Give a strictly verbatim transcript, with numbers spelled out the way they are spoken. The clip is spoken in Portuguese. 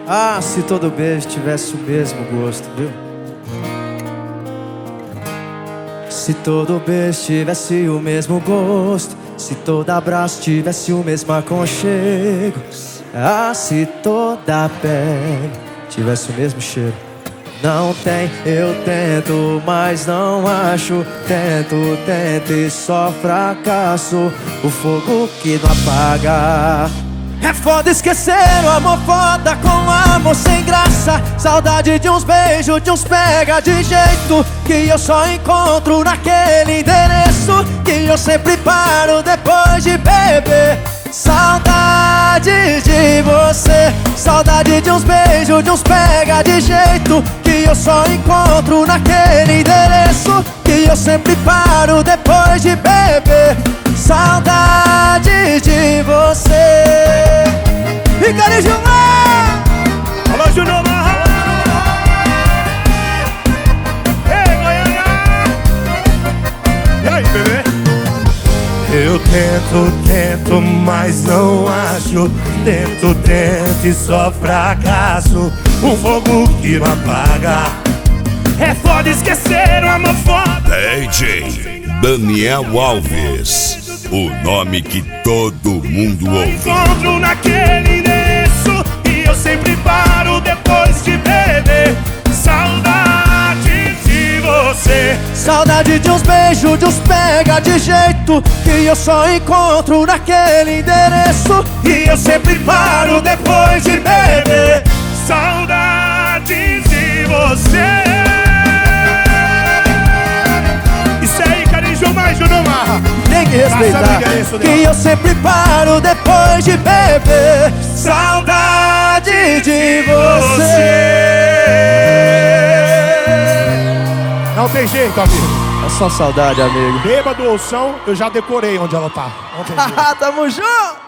Ah, se todo beijo tivesse o mesmo gosto, viu? Se todo beijo tivesse o mesmo gosto, se todo abraço tivesse o mesmo aconchego, ah, se toda pele tivesse o mesmo cheiro. Não tem, eu tento, mas não acho. Tento, tento e só fracasso. O fogo que não apaga. É foda esquecer o amor foda com amor sem graça. Saudade de uns beijos, de uns pega de jeito que eu só encontro naquele endereço que eu sempre paro depois de beber. Saudade de você, saudade de uns beijos, de uns pega de jeito que eu só encontro naquele endereço que eu sempre paro depois de beber. Saudade de você. E Cari Gilmar! Alô, Junior! Ei, Goiânia! E aí, bebê? Eu tento, tento, mas não acho. Tento, tento e só fracasso. Um fogo que não apaga. É foda esquecer o amor foda. D J Daniel Alves, o nome que todo mundo ouve. Encontro naquele endereço e eu sempre paro depois de beber. Saudade de você. Saudade de uns beijos, de uns pega de jeito que eu só encontro naquele endereço E eu sempre paro depois de beber. Saudade de você. Isso aí, Cari Gilmar, Júnior Marra. Tem que respeitar. Que eu sempre paro depois de beber. Saudade de você. Não tem jeito, amigo. É só saudade, amigo. Bêbado ou são, eu já decorei onde ela tá. Não tem jeito. Tamo junto!